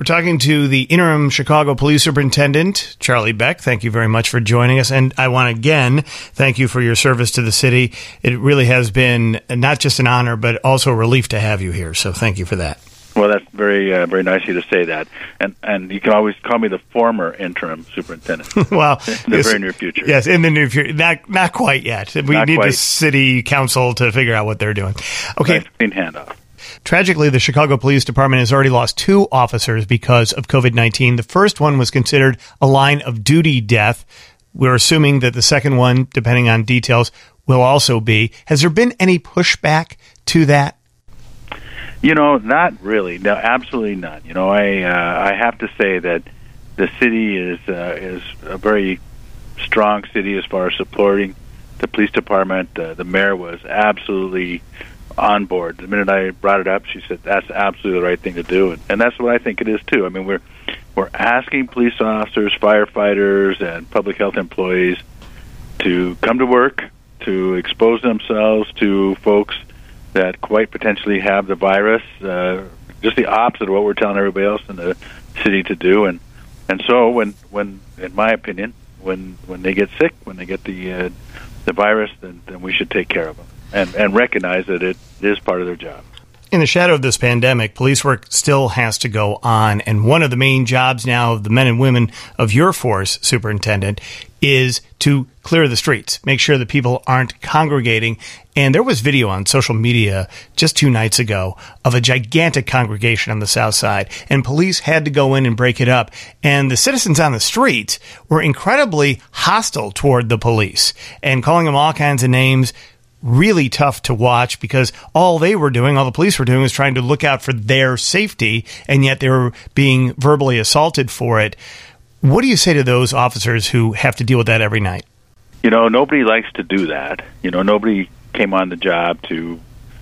We're talking to the interim Chicago Police Superintendent, Charlie Beck. Thank you very much for joining us. And I want to again thank you for your service to the city. It really has been not just an honor, but also a relief to have you here. So thank you for that. Well, that's very nice of you to say that. And you can always call me the former interim superintendent. Well, in the very near future. Yes, in the near future. Not quite yet. We need the city council to figure out what they're doing. Okay. Nice clean handoff. Tragically, the Chicago Police Department has already lost 2 officers because of COVID-19. The first one was considered a line of duty death. We're assuming that the second one, depending on details, will also be. Has there been any pushback to that? Not really. No, absolutely none. I have to say that the city is a very strong city as far as supporting the police department. The mayor was absolutely on board. The minute I brought it up, she said that's absolutely the right thing to do, and that's what I think it is too. I mean, we're asking police officers, firefighters, and public health employees to come to work, to expose themselves to folks that quite potentially have the virus, just the opposite of what we're telling everybody else in the city to do. And so when in my opinion, when they get sick, when they get the virus, then we should take care of them and recognize that it is part of their job. In the shadow of this pandemic, police work still has to go on. And one of the main jobs now of the men and women of your force, Superintendent, is to clear the streets, make sure that people aren't congregating. And there was video on social media just 2 nights ago of a gigantic congregation on the south side, and police had to go in and break it up. And the citizens on the streets were incredibly hostile toward the police and calling them all kinds of names. Really tough to watch because all the police were doing was trying to look out for their safety, and yet they were being verbally assaulted for it. What do you say to those officers who have to deal with that every night? Nobody likes to do that. Nobody came on the job to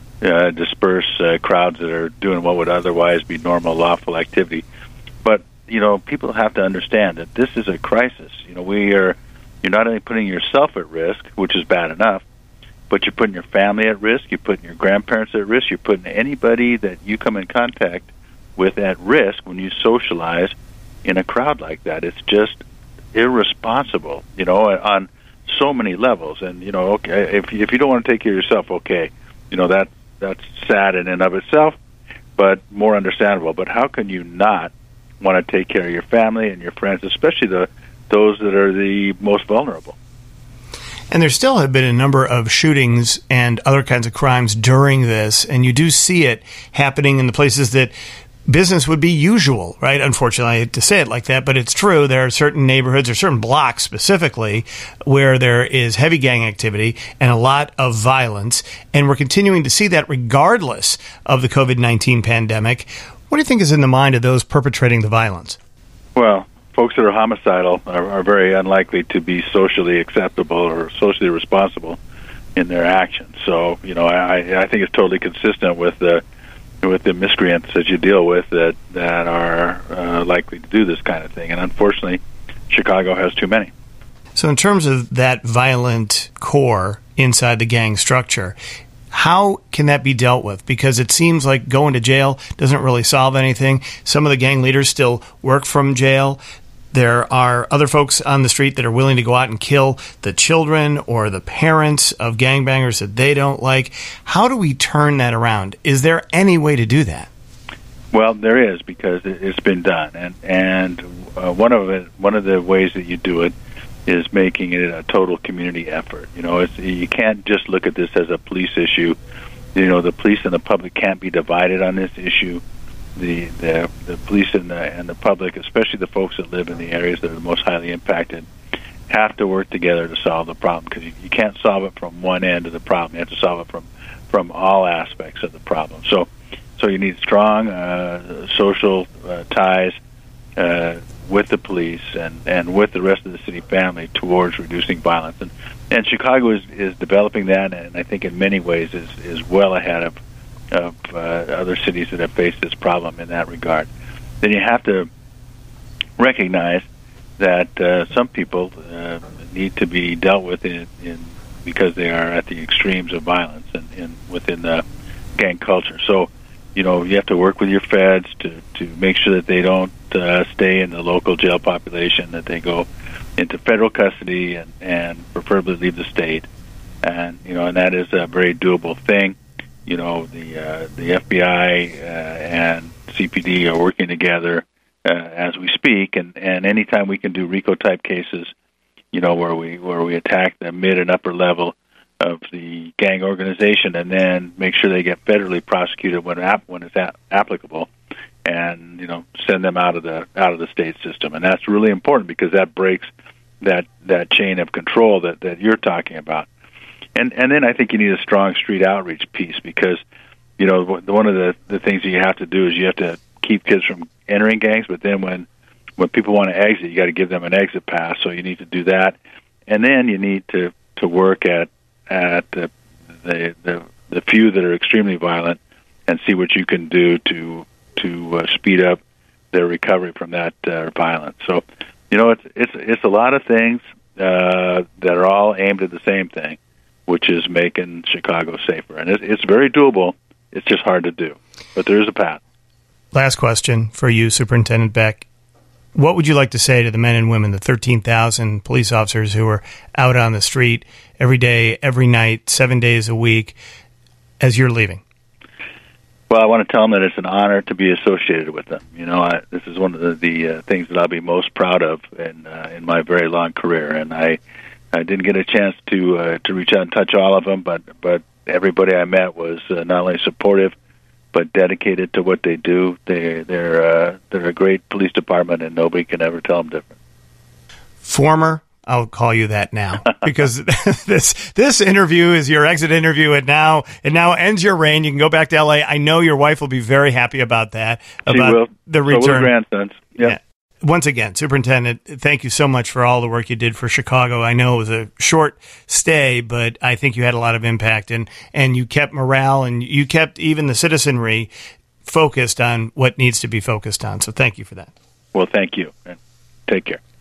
disperse crowds that are doing what would otherwise be normal, lawful activity. But, people have to understand that this is a crisis. You're not only putting yourself at risk, which is bad enough, but you're putting your family at risk, you're putting your grandparents at risk, you're putting anybody that you come in contact with at risk when you socialize in a crowd like that. It's just irresponsible, on so many levels. And, okay, if you don't want to take care of yourself, okay, that's sad in and of itself, but more understandable. But how can you not want to take care of your family and your friends, especially those that are the most vulnerable? And there still have been a number of shootings and other kinds of crimes during this, and you do see it happening in the places that business would be usual, right? Unfortunately, I hate to say it like that, but it's true. There are certain neighborhoods or certain blocks specifically where there is heavy gang activity and a lot of violence, and we're continuing to see that regardless of the COVID-19 pandemic. What do you think is in the mind of those perpetrating the violence? Well, folks that are homicidal are very unlikely to be socially acceptable or socially responsible in their actions. So, I think it's totally consistent with the miscreants that you deal with that are likely to do this kind of thing. And unfortunately, Chicago has too many. So in terms of that violent core inside the gang structure, how can that be dealt with? Because it seems like going to jail doesn't really solve anything. Some of the gang leaders still work from jail. There are other folks on the street that are willing to go out and kill the children or the parents of gangbangers that they don't like. How do we turn that around? Is there any way to do that? Well, there is, because it's been done, and one of the ways that you do it is making it a total community effort. You can't just look at this as a police issue. The police and the public can't be divided on this issue. The police and the public, especially the folks that live in the areas that are the most highly impacted, have to work together to solve the problem, because you can't solve it from one end of the problem. You have to solve it from all aspects of the problem. So you need strong social ties with the police and with the rest of the city family towards reducing violence. And Chicago is developing that, and I think in many ways is well ahead of other cities that have faced this problem in that regard. Then you have to recognize that some people need to be dealt with because they are at the extremes of violence and within the gang culture. So you have to work with your feds to make sure that they don't stay in the local jail population, that they go into federal custody and preferably leave the state. And and that is a very doable thing. The FBI and CPD are working together as we speak, and anytime we can do RICO type cases, where we attack the mid and upper level of the gang organization, and then make sure they get federally prosecuted when it's applicable, and send them out of the state system. And that's really important because that breaks that chain of control that you're talking about. And then I think you need a strong street outreach piece, because one of the things that you have to do is you have to keep kids from entering gangs, but then when people want to exit, you got to give them an exit pass. So you need to do that, and then you need to work at the few that are extremely violent and see what you can do to speed up their recovery from that violence. So it's a lot of things that are all aimed at the same thing, which is making Chicago safer. And it's very doable. It's just hard to do. But there is a path. Last question for you, Superintendent Beck. What would you like to say to the men and women, the 13,000 police officers who are out on the street every day, every night, 7 days a week, as you're leaving? Well, I want to tell them that it's an honor to be associated with them. This is one of the things that I'll be most proud of in my very long career. And I didn't get a chance to reach out and touch all of them, but everybody I met was not only supportive but dedicated to what they do. They're a great police department, and nobody can ever tell them different. Former, I'll call you that now, because this interview is your exit interview. It now ends your reign. You can go back to L.A. I know your wife will be very happy about that. She will. The return. So will grandsons. Yep. Yeah. Once again, Superintendent, thank you so much for all the work you did for Chicago. I know it was a short stay, but I think you had a lot of impact, and you kept morale, and you kept even the citizenry focused on what needs to be focused on. So thank you for that. Well, thank you, and take care.